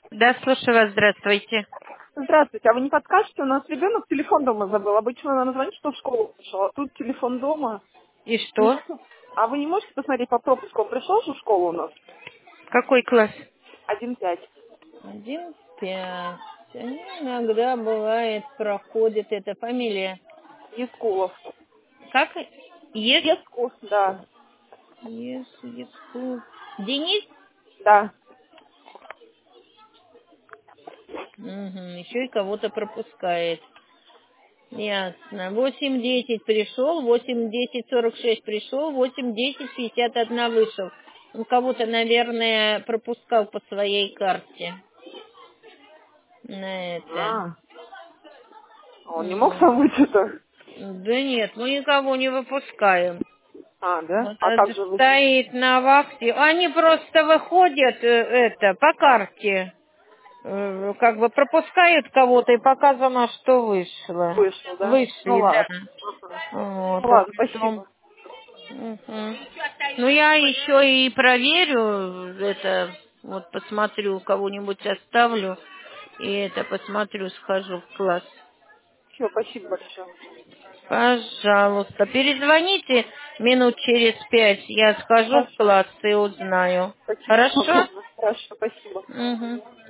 Да, слушаю вас, здравствуйте. Здравствуйте, а вы не подскажете? У нас ребенок телефон дома забыл. Обычно надо звонить, что в школу пришел, а тут телефон дома. И Не что? знаю. А вы не можете посмотреть по пропуску? Он пришел же в школу у нас? Какой класс? 1,5. 1-5. Они иногда бывает, проходит эта фамилия. Ескулов. Как? Ескул, да. Еску. Денис? Да. Угу, еще и кого-то пропускает. Ясно. 8:10 пришел, 8:10:46 пришел, 8:10:51 вышел. Он кого-то, наверное, пропускал по своей карте на это. А, он не мог сам выйти-то? Да нет, мы никого не выпускаем. А, да? Вот А как это же вы? стоит на вахте. Они просто выходят по карте. Как бы пропускают кого-то и показано, что вышло. Вышел, да? Ну Вышли, да. ладно. Ага. Вот, Ну а ладно, потом... спасибо. Мгм. Ну, я еще и проверю это, вот посмотрю, кого-нибудь оставлю, и это посмотрю, схожу в класс. Все, спасибо большое. Пожалуйста, перезвоните минут через 5, я схожу в Хорошо. класс и узнаю. Спасибо Хорошо? огромное. Хорошо, спасибо. Угу.